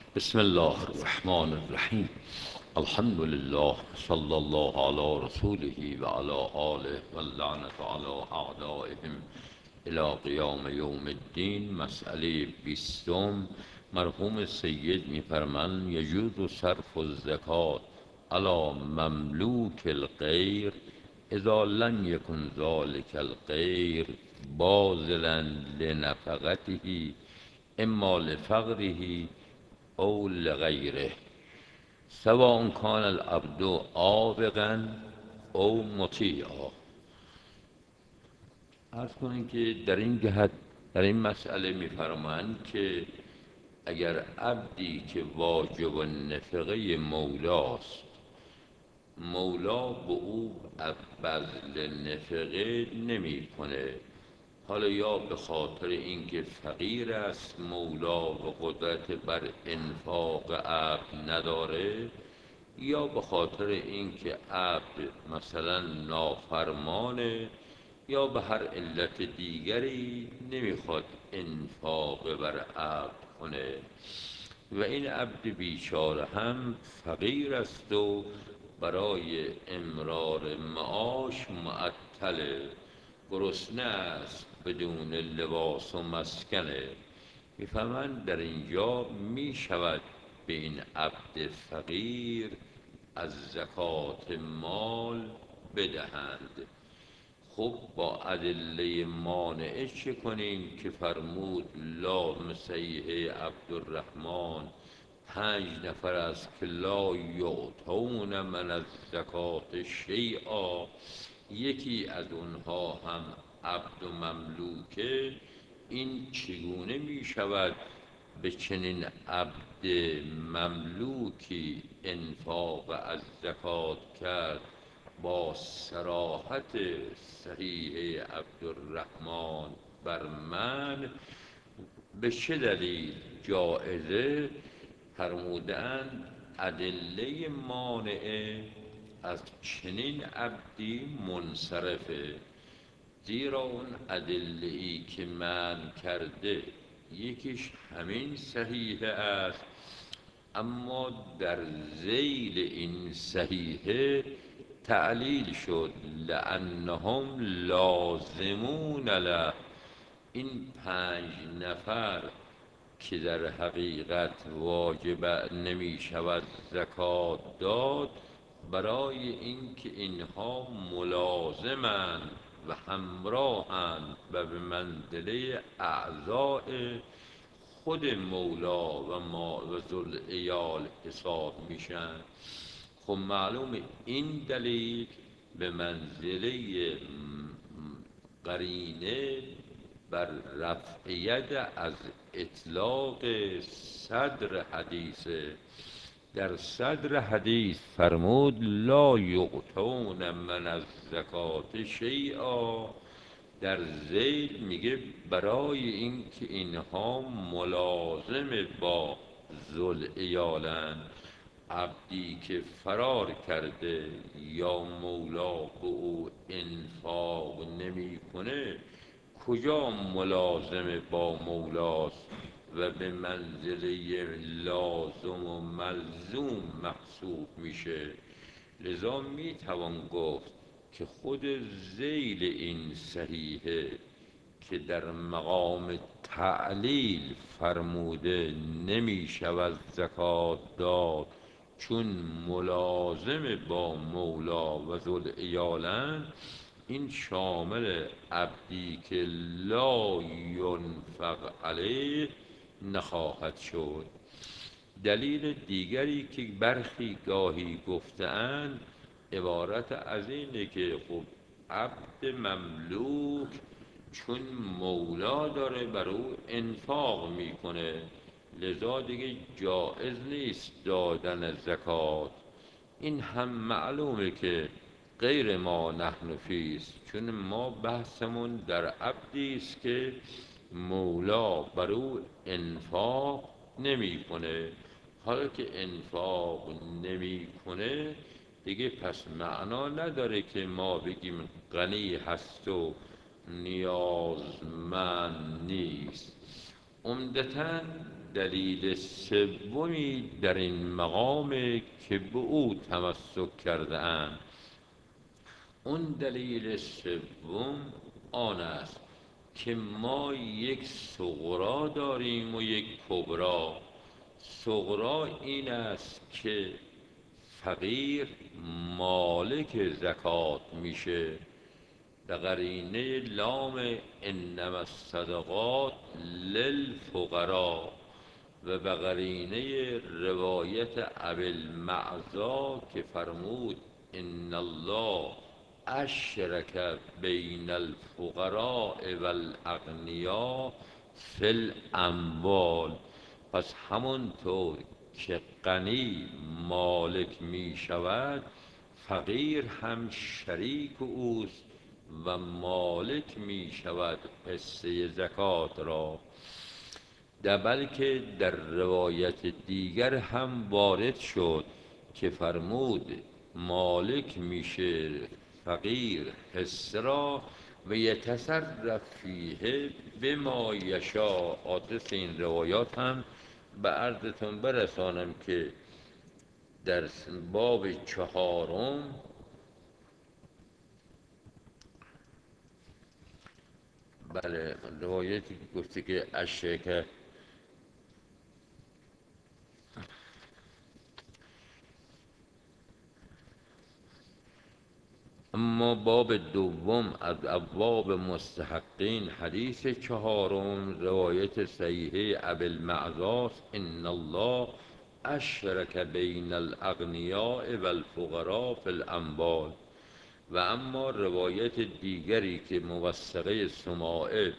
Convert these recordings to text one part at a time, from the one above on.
بسم الله الرحمن الرحیم. الحمد لله صلی الله علی رسوله و علی آله و اللعنة علی اعدائهم الی قیام یوم الدین. مسئله 20. مرحوم سید میفرمند یجوز صرف الزکات علی مملوک الغیر اذا لم یکن ذلك الغیر باذلا لنفقته اما لفقره او لغیره سواء کان العبد عابقا او مطیعا. عرض کنیم که در این جهت در این مسئله میفرمایند که اگر عبدی که واجب النفقه مولاست، مولا به او بذل نفقه نمی کنه، حالا یا به خاطر اینکه فقیر است مولا و قدرت بر انفاق عبد نداره، یا به خاطر اینکه عبد مثلا نافرمانه، یا به هر علت دیگری نمیخواد انفاق بر عبد کنه و این عبد بیچاره هم فقیر است و برای امرار معاش معطله، گرسنه است بدون لباس و مسکنه. میفهمند در اینجا می شود به این عبد فقیر از زکات مال بدهند. خب با ادله مانعه چه کنیم که فرمود لا مسیحه عبدالرحمن 5 نفر است که لا یعطون من از زکات شیئا، یکی از اونها هم عبد و مملوکه. این چگونه می شود به چنین عبد مملوکی انفاق از زکات کرد؟ با صراحت صحیح عبدالرحمن بر من به چه دلیل جایزه؟ فرمودند ادله مانعه از چنین عبدی منصرفه، زیرا اون ادله ای که من کرده یکیش همین صحیحه است، اما در ذیل این صحیحه تعلیل شد لانهم لازمون له. این 5 نفر که در حقیقت واجب نمی شود زکات داد، برای اینکه اینها ملازمند و همراهند و به منزله اعضاء خود مولا و ذوالعیال حساب میشن. خب معلوم این دلیل به منزله قرینه بر رفع ید از اطلاق صدر حدیثه. در صدر حدیث فرمود لا یعطون من از زکات شیئا، در ذیل میگه برای اینکه اینها ملازم با ذوالعیالند. عبدی که فرار کرده یا مولا به او انفاق نمیکنه کجا ملازم با مولاست و به منزله لازم و ملزوم محسوب میشه؟ لذا میتوان گفت که خود ذیل این صحیحه که در مقام تعلیل فرموده نمی شود زکات داد چون ملازم با مولا و ذوالعیالند، این شامل عبدی که لا ینفق علیه نخواهد شد. دلیل دیگری که برخی گاهی گفتند عبارت از اینه که خب عبد مملوک چون مولا داره بر او انفاق میکنه، لذا دیگه جائز نیست دادن زکات. این هم معلومه که غیر ما نحن فیست، چون ما بحثمون در عبدی است که مولا بر او انفاق نمیکنه. حالا که انفاق نمیکنه دیگه پس معنا نداره که ما بگیم غنی هست و نیازمند نیست. عمدتاً دلیل سومی در این مقام که به او تمسک کرده اند. اون دلیل سوم آن است که ما یک صغرا داریم و یک کبرا. صغرا این است که فقیر مالک زکات میشه به قرینه لام انما الصدقات للفقراء و به قرینه روایت ابی المعزا که فرمود ان الله اشرک بین الفقراء والاغنیاء فی الاموال. پس همونطور که غنی مالک می شود، فقیر هم شریک اوست و مالک می شود حصه زکات را. بلکه در روایت دیگر هم وارد شد که فرمود مالک میشه فقیر حصه را و یتصرف فیه بما یشاء. آدرس این روایات هم به عرضتون برسانم که در باب 4 بله روایتی که گفته که اشرک، اما باب دوم از ابواب مستحقین حدیث 4 روایت صحیحه ابی المعزا ان الله اشرک بین الاغنیاء والفقراء فی الاموال. و اما روایت دیگری که موثقه سماعه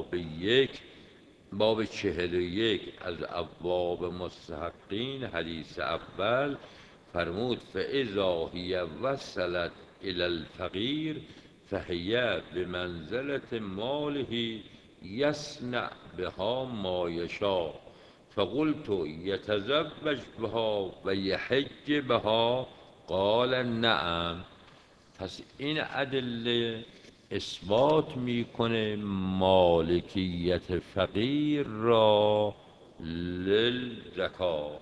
باب 41 از ابواب مستحقین حدیث اول فرمود فاذا هی وصلت الی الفقیر فهی بمنزلة ماله یصنع بها ما یشاء. فقلت یتزوج بها و یحج بها قال نعم. پس این ادله اثبات میکنه مالکیت فقیر را للزکات.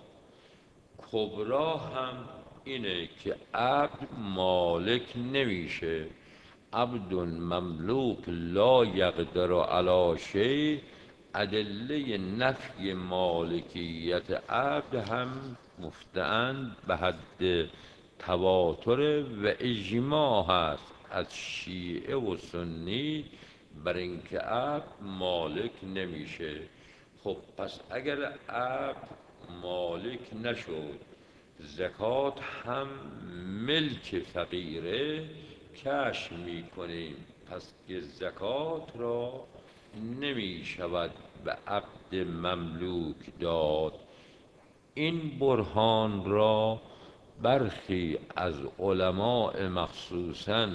کبرا هم اینه که عبد مالک نمیشه، عبد مملوک لا یقدر علی شیء. ادله نفی مالکیت عبد هم مفتعند به حد تواتر و اجماع هست از شیعه و سنی بر اینکه عبد مالک نمیشه. خب پس اگر عبد مالک نشد، زکات هم ملک فقیره، کشف میکنیم پس که زکات را نمی شود به عبد مملوک داد. این برهان را برخی از علماء مخصوصاً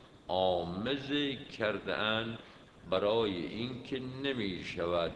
عامه کرده اند برای اینکه نمی شود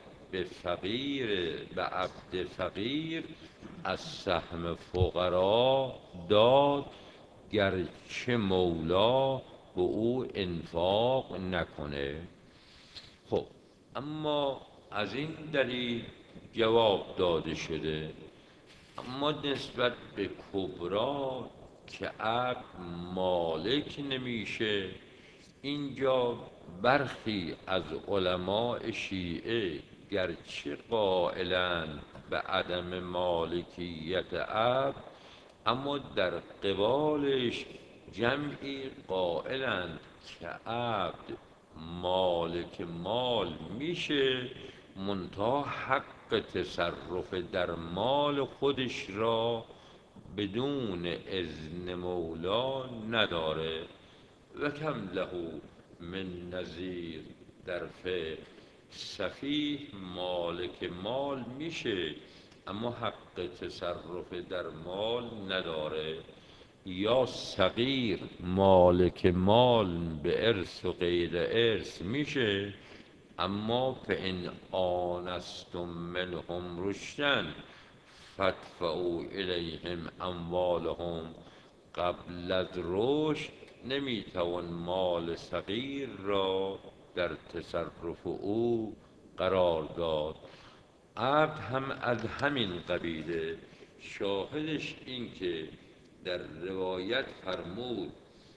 به عبد فقیر از سهم فقرا داد، گرچه مولا به او انفاق نکنه. خب اما از این دلیل جواب داده شده. اما نسبت به کبرا که عبد مالک نمیشه، اینجا برخی از علماء شیعه گرچه قائلند به عدم مالکیت عبد، اما در قبالش جمعی قائلند که عبد مالک مال میشه، منتها حق تصرف در مال خودش را بدون اذن مولا نداره. و کم له من نظیر در فقه، سفیه مالک مال میشه اما حق تصرف در مال نداره، یا صغیر مالک مال به ارث و غیر ارث میشه اما فان آنستم منهم رشدا فادفعوا الیهم اموالهم. قبل از رشد نمیتوان مال صغیر را در تصرف او قرار داد. عبد هم از همین قبیله. شاهدش این که در روایت فرمود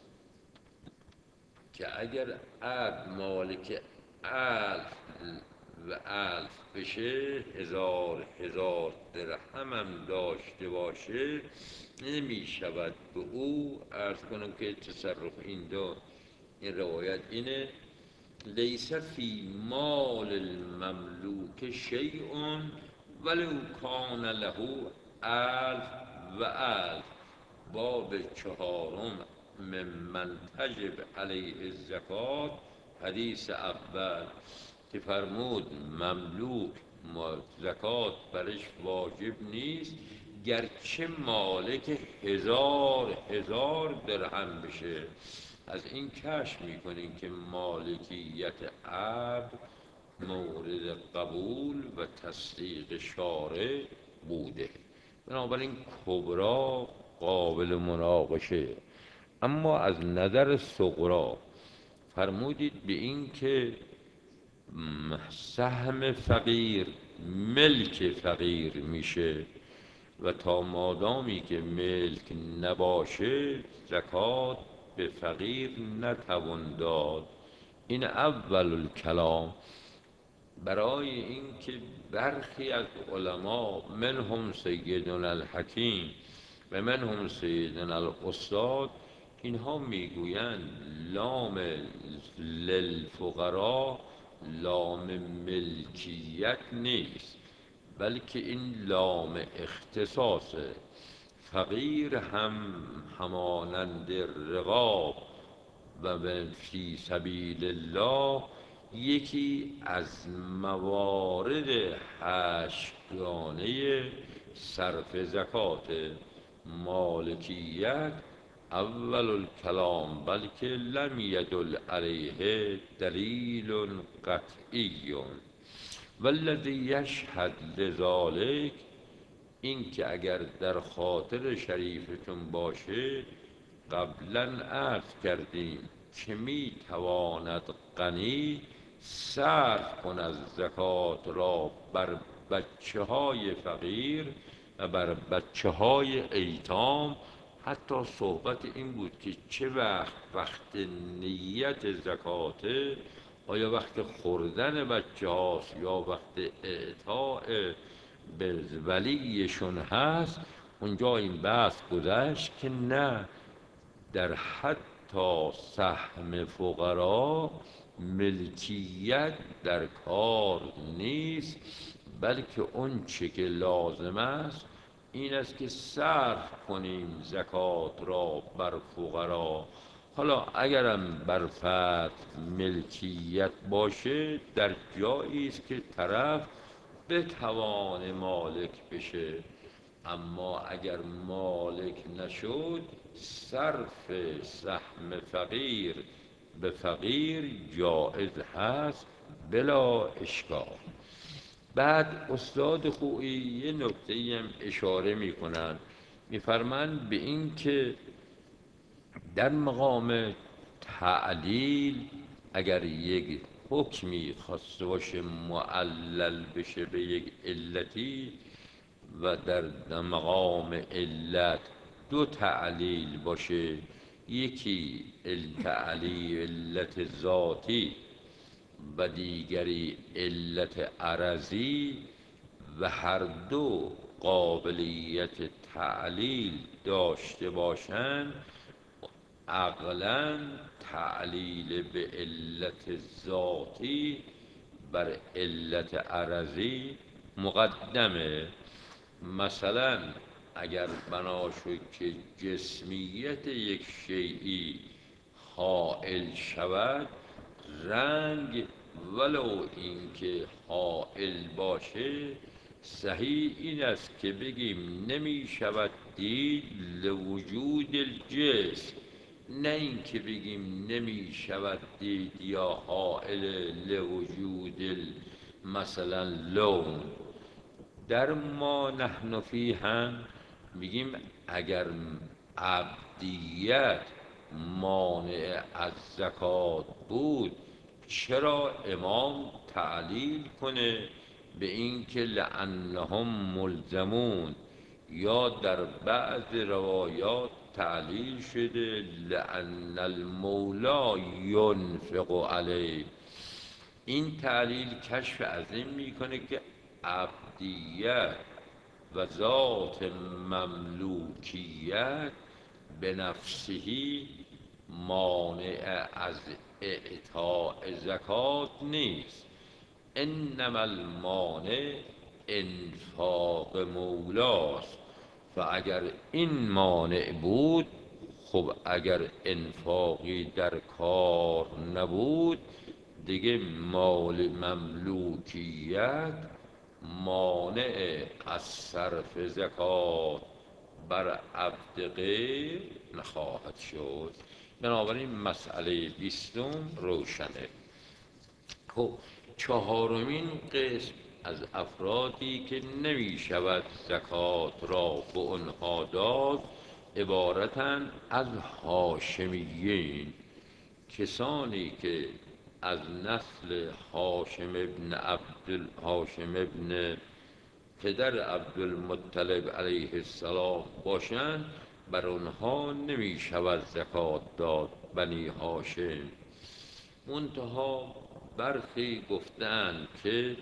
که اگر عبد مالک الف و الف بشه، هزار درهم هم داشته باشه، نمی شود به او. عرض کنم که تصرف این روایت اینه: لیس فی مال المملوک شیء ولو کان له الف و الف. باب چهارم ممن تجب علیه الزکات، حدیث اول که فرمود مملوک زکات برش واجب نیست گرچه مالک هزار درهم بشه. از این کشف میکنیم که مالکیت عبد مورد قبول و تصدیق شارع بوده، بنابراین کبرا قابل مناقشه. اما از نظر صغرا فرمودید به این که سهم فقیر ملک فقیر میشه و تا مادامی که ملک نباشه زکات به فقیر نتوان داد. این اول الکلام. برای اینکه برخی از علما منهم سیدنا الحکیم و منهم سیدنا الاستاد، اینها میگویند لام للفقرا لام ملکیت نیست، بلکه این لام اختصاصه. فقیر هم همانند رقاب و فی سبیل الله یکی از موارد 8گانه صرف زکات. مالکیت اول الکلام، بلکه لم یدل علیه دلیل قطعی. والذی یشهد لذالک، این که اگر در خاطر شریفتون باشه، قبلا عرض کردیم که می تواند غنی صرف کند زکات را بر بچه های فقیر و بر بچه های ایتام. حتی صحبت این بود که چه وقت نیت زکاته، آیا وقت خوردن بچه هاست یا وقت اعطاء به ولیشون هست. اونجا این بحث گذشت که نه، در حتی سهم فقرا ملکیت در کار نیست، بلکه اون چه که لازم است این است که صرف کنیم زکات را بر فقرا. حالا اگرم بر فرد ملکیت باشه، در جایی است که طرف بتوان مالک بشه، اما اگر مالک نشد صرف سهم فقیر به فقیر جائز هست بلا اشکال. بعد استاد خویی یه نکته هم اشاره میکنن، میفرمند به این که در مقام تعلیل اگر یک حکمی خواسته باشه معلل بشه به یک علتی و در مقام علت دو تعلیل باشه، یکی علت ذاتی و دیگری علت عرضی، و هر دو قابلیت تعلیل داشته باشند، عقلاً تعلیل به علت ذاتی بر علت عرضی مقدمه. مثلا اگر بنا شد که جسمیت یک شیئی حائل شود، رنگ ولو اینکه حائل باشه، صحیح این است که بگیم نمی شود دید لوجود الجسم، نه اینکه بگیم نمی شود دید یا حائل لوجود مثلا لون. در ما نحن فی هم میگیم اگر عبدیت مانع از زکات بود، چرا امام تعلیل کنه به این که لأنهم ملزمون، یا در بعض روایات تعلیل شده لأن المولا ینفق علیه. این تعلیل کشف از این میکنه که عبدیت و ذات مملوکیت به نفسهی مانع از اعطاء زکات نیست، انما المانع انفاق مولاست. و اگر این مانع بود، خب اگر انفاقی در کار نبود دیگه مال مملوکیت مانع از صرف زکات بر عبد غیر نخواهد شد. بنابراین مسئله 20 روشنه. خب چهارمین قسم از افرادی که نمی شود زکات را به آنها داد عبارتند از هاشمیین، کسانی که از نسل هاشم ابن پدر عبدالمطلب علیه السلام باشند، بر آنها نمی شود زکات داد، بنی هاشم. منتها برخی گفتند که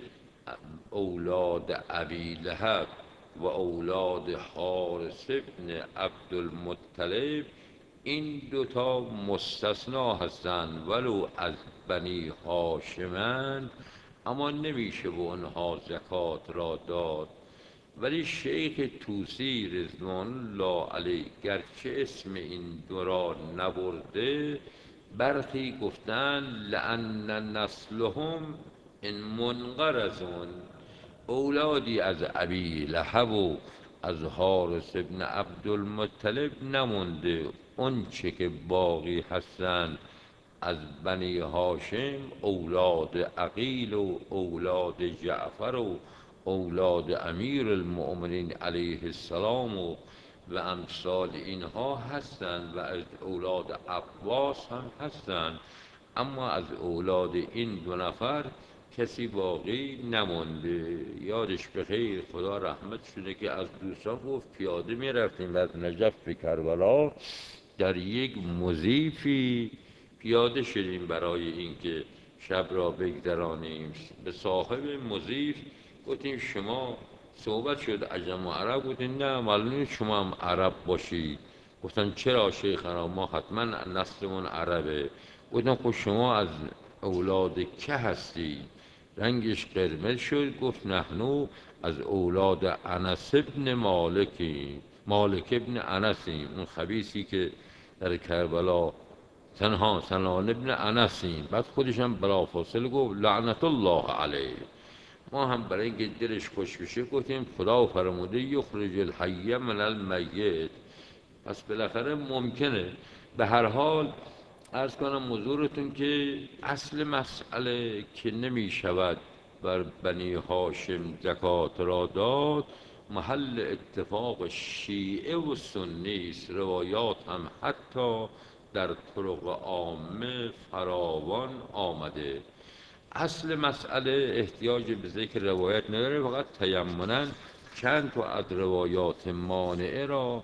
اولاد ابی لهب و اولاد حارث ابن عبدالمطلب این دوتا مستثنا هستند، ولو از بنی هاشمند، اما نمیشه به اونها زکات را داد. ولی شیخ طوسی رضوان الله علیه گرچه اسم این دو را نبرده، برخی گفتند لأن نسلهم ان منقرضون، اولادی از ابی لهب و از حارث ابن عبدالمطلب نمونده، اون چه که باقی هستند از بنی هاشم اولاد عقیل و اولاد جعفر و اولاد امیر المؤمنین علیه السلام و امثال اینها هستند و از اولاد عباس هم هستند، اما از اولاد این دو نفر کسی باقی نمونده. یادش به خیر، خدا رحمت شده، که از دوستان گفت پیاده می رفتیم از نجف به کربلا، در یک مضیفی پیاده شدیم برای اینکه شب را بگذرانیم. به صاحب مضیف گفتیم شما صحبت شد عجم و عرب؟ گفتیم نه معلومه شما هم عرب باشید. گفتن چرا شیخنا؟ ما حتما نسلمون عربه. گفتم خب شما از اولاد که هستید؟ رنگش قرمز شد، گفت نحنو از اولاد انس ابن مالکیم، مالک ابن انسیم، اون خبیثی که در کربلا تنها سنان ابن انسیم. بعد خودش هم بلافاصله گفت لعنت الله علیه. ما هم برای اینکه دلش خوش بشه گفتیم خدا فرموده یخرج الحی من المیت، پس بالاخره ممکنه. به هر حال عرض کنم حضورتون که اصل مسئله که نمی شود بر بنی هاشم زکات را داد، محل اتفاق شیعه و سنی است. روایات هم حتی در طرق عامه فراوان آمده. اصل مسئله احتیاج به ذکر روایت نداره، فقط تیمنا چند تا از روایات مانعه را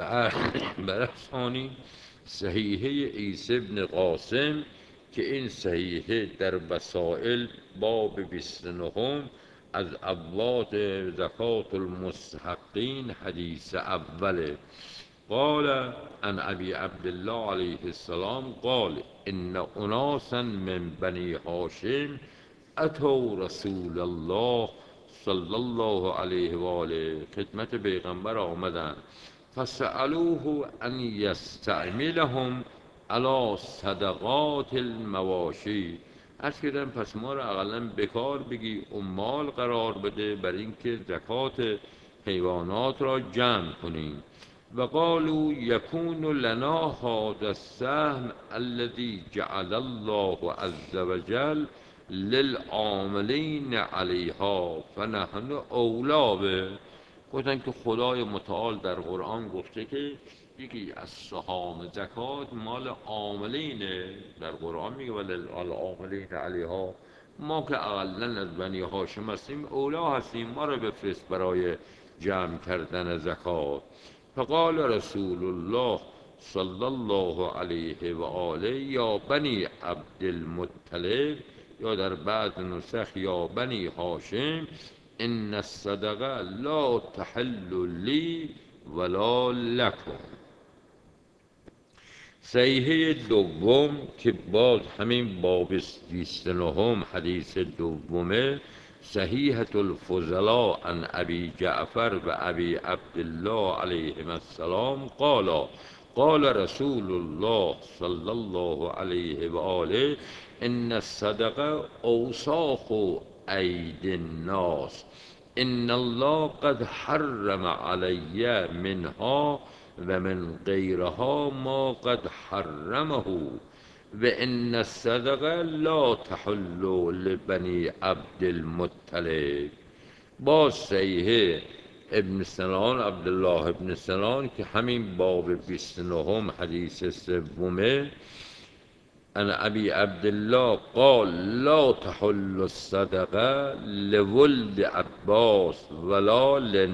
برسانی. صحیحه عیسی بن قاسم که این صحیحه در وسائل باب 29 از ابواب زکات المستحقین حدیث اوله. قال عن ابی عبدالله علیه السلام قال ان اناسا من بنی هاشم اتوا رسول الله صلی الله علیه و آله، خدمت پیغمبر آمدند، فسألوه ان یستعملهم علی صدقات المواشی، عرض کردن پس ما را اقلا بکار بگی عمال قرار بده بر اینکه زکات حیوانات را جمع کنیم. و قالوا یکون لنا هذا السهم الذي جعل الله عز وجل للعاملین علیها فنحن اولی به. گفتن که خدای متعال در قرآن گفته که یکی از سهام زکات مال عاملینه. در قرآن میگه وللعاملین علیها ما که اقلا از بنی هاشم هستیم اولا هستیم، ما رو بفرست برای جمع کردن زکات. فقال رسول الله صلی الله علیه و آله یا بنی عبدالمطلب، یا در بعض نسخ یا بنی هاشم، ان الصدقه لا تحل لی ولا لکم. صحیحه دوم که باز همین باب 29 حدیث دومه، صحیحة الفضلاء عن ابی جعفر و ابی عبدالله علیهم السلام قال قال رسول الله صلی الله علیه و آله ان الصدقه اوساخ ایدی الناس، ان الله قد حرم علی منها و من غیرها ما قد حرمه و ان الصدقه لا تحل لبنی عبدالمطلب. با صحیح ابن سنان عبدالله ابن سنان که همین باب 29 حدیث سومه، ان ابی عبدالله قال لا تحل الصدقه لولد عباس ولا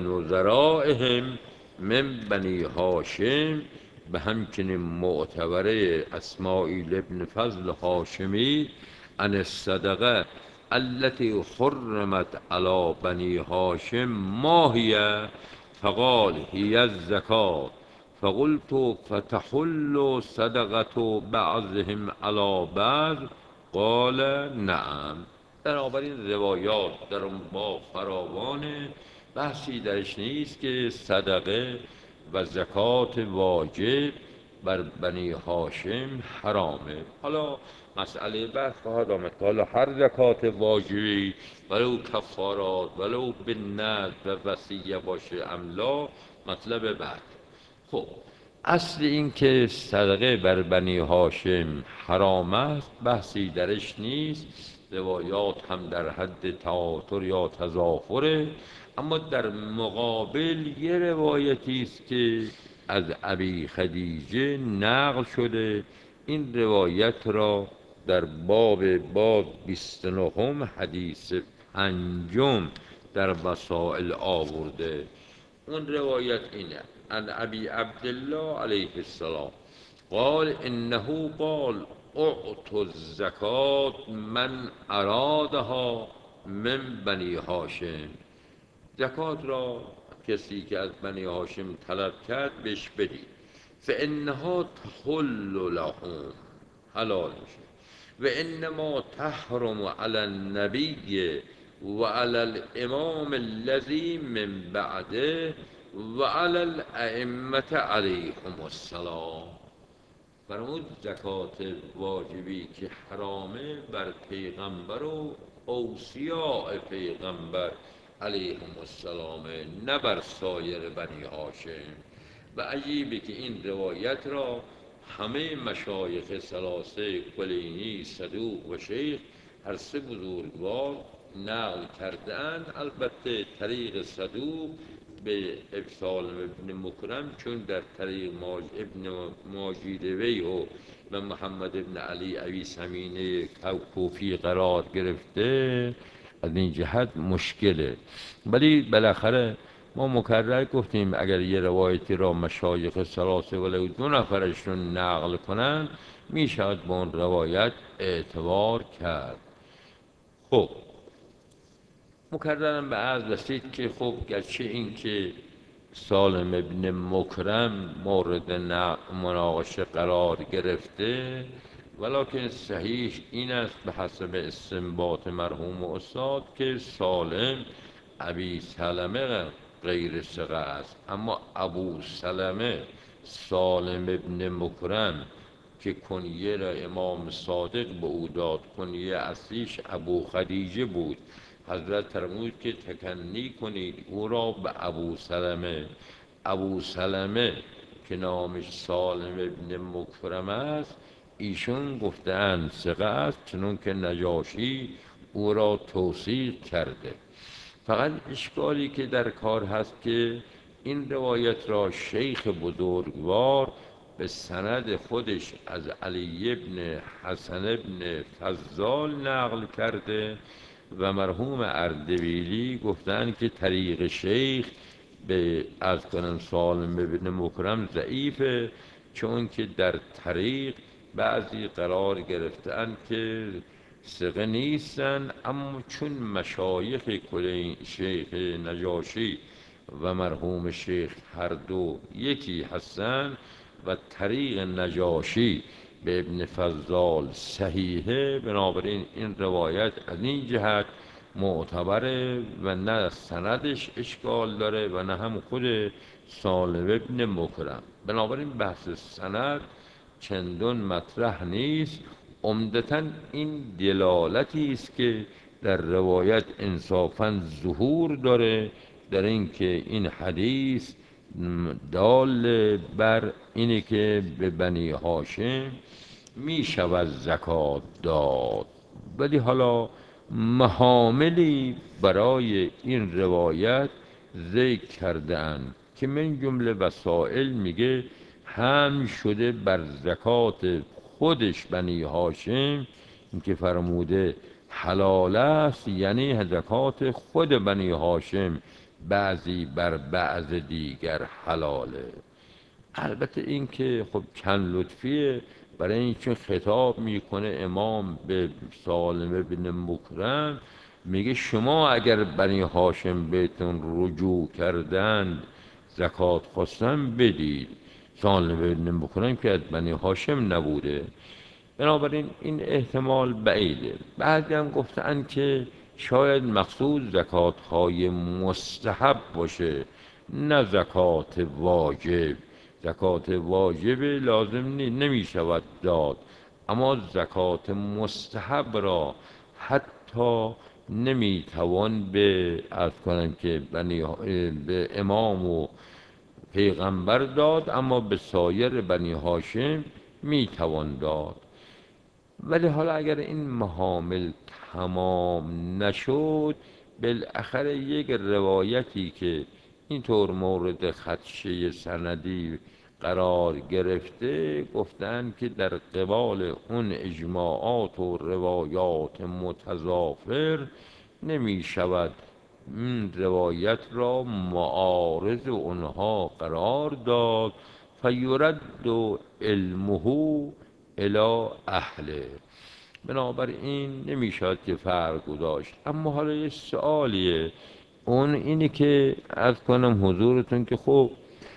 لنظرائهم من بنی هاشم. به همچنین معتبره اسماعیل ابن فضل هاشمی ان الصدقه التي حرمت على بنی هاشم ما هي؟ فقال هي الزکات. فقلت فتحل صدقة بعضهم على بعض؟ قال نعم. بنابراین روایات در اون با فراوانه، بحثی درش نیست که صدقه و زکات واجب بر بنی هاشم حرامه. حالا مسئله بحث خواهد آمد حالا هر زکات واجبی ولو کفارات ولو بالنذر و وصیه باشه املا مطلب بعد. خب اصل این که صدقه بر بنی هاشم حرام است بحثی درش نیست، روایات هم در حد تواتر یا تضافره. اما در مقابل یه روایتی است که از ابی خدیجه نقل شده، این روایت را در باب 29 حدیث پنجم در وسائل آورده. اون روایت اینه عن ابی عبدالله علیه السلام قال انه قال اعطوا الزکات من ارادها من بنی هاشم. زکات را کسی که از بنی هاشم طلب کرد بهش بدید، فانها تحل لهم، حلال میشه، و انما تحرم علی النبی و علی الامام الذی من بعده و علی الائمه علیهم السلام. فرمود زکات واجبی که حرامه بر پیغمبر و اوصیاء پیغمبر علیهم السلام، نه بر سایر بنی هاشم. و عجیبه که این روایت را همه مشایخ ثلاثه کلینی، صدوق و شیخ هر سه بزرگوار نقل کردن. البته طریق صدوق به سالم ابن مکرم، چون در طریق ابن ماجیدوی و محمد ابن علی ابی سمینه کوفی قرار گرفته، از این جهت مشکله. ولی بالاخره ما مکرر گفتیم اگر یه روایتی را مشایخ ثلاثه ولو دو نفرشون نقل کنن میشود با اون روایت اعتبار کرد. خب مکررم به عرض رسید که خب گرچه این که سالم ابن مکرم مورد مناقشه قرار گرفته، ولکن صحیح این است به حسب استنباط مرحوم استاد که سالم ابی سلمه غیر ثقه است، اما ابو سلمه سالم ابن مکرم که کنیه را امام صادق به او داد، کنیه اصلیش ابو خدیجه بود، حضرت فرمود که تکنی کنید او را به ابو سلمه. ابو سلمه که نامش سالم ابن مکرم است، ایشون گفتند ثقه است، چنون که نجاشی او را توثیق کرده. فقط اشکالی که در کار هست که این روایت را شیخ بزرگوار به سند خودش از علی ابن حسن ابن فضال نقل کرده و مرحوم اردبیلی گفتند که طریق شیخ به از کنم سالم ابن مکرم ضعیفه، چون که در طریق بعضی قرار گرفتن که ثقه نیستن، اما چون مشایخ کلین شیخ نجاشی و مرحوم شیخ هر دو یکی هستن و طریق نجاشی به ابن فضال صحیحه، بنابراین این روایت از این جهت معتبره و نه سندش اشکال داره و نه هم خود سالم ابن مکرم. بنابراین بحث سند چندان مطرح نیست، عمدتاً این دلالتی است که در روایت انصافاً ظهور داره در اینکه این حدیث دال بر اینه که به بنی هاشم می شود زکات داد. ولی حالا محاملی برای این روایت ذکر کرده‌اند که من جمله وسائل میگه هم شده بر زکات خودش بنی هاشم، این که فرموده حلال است، یعنی زکات خود بنی هاشم بعضی بر بعض دیگر حلاله. البته این که خب چند لطفیه، برای این چون خطاب میکنه امام به سالم ابن مکرم، میگه شما اگر بنی هاشم بهتون رجوع کردن زکات خواستن بدید. سالم ابن مکرم که از بنی هاشم نبوده، بنابراین این احتمال بعیده. بعضی هم گفتن که شاید مقصود زکات‌های مستحب باشه، نه زکات واجب. زکات واجب لازم نمی شود داد، اما زکات مستحب را حتی نمی توان به عرض کنن که به امام و پیغمبر داد، اما به سایر بنی هاشم می توان داد. ولی حالا اگر این محامل تمام نشد، بالاخره یک روایتی که اینطور مورد خدشه سندی قرار گرفته، گفتن که در قبال اون اجماعات و روایات متضافر نمی شود این روایت را معارض اونها قرار داد، فیرد علمه الی اهله. بنابراین نمیشد که فرق گذاشت. اما حالا یه سوالیه، اون اینی که عرض کنم حضورتون که خب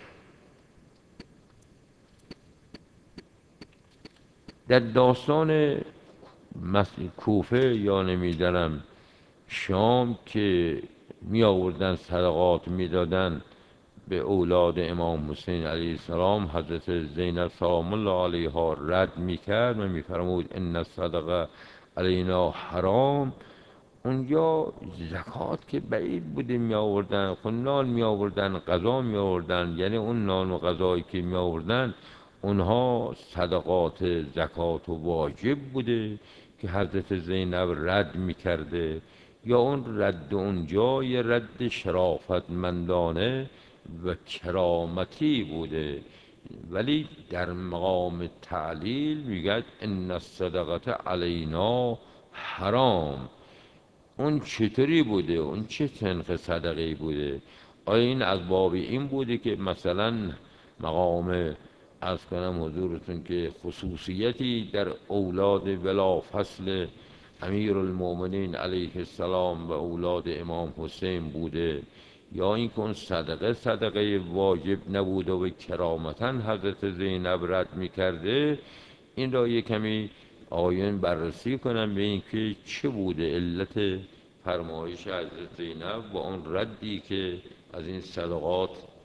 در داستان کوفه یا نمیدانم شام که می آوردن صدقات می دادن به اولاد امام حسین علیه السلام، حضرت زینب سلام الله علیها رد می کرد و می فرمود ان الصدقه علینا حرام. اونجا زکات که بعید بوده می آوردن، خب نان می آوردن، غذا می آوردن، یعنی اون نان و غذایی که می آوردن اونها صدقات زکات و واجب بوده که حضرت زینب رد می کرده، یا اون رد اونجا یه رد شرافتمندانه و کرامتی بوده. ولی در مقام تعلیل میگه ان الصدقه علینا حرام. اون چطوری بوده؟ اون چه تنخ صدقه بوده؟ آیا این از باب این بوده که مثلا مقام از کنم حضورتون که خصوصیتی در اولاد ولا فصل امیر المؤمنین علیه السلام و اولاد امام حسین بوده، یا این کن صدقه واجب نبوده و کرامتا حضرت زینب رد میکرده؟ این را یک کمی آیین بررسی کنم به این که چه بوده علت فرمایش حضرت زینب و اون ردی که از این صدقات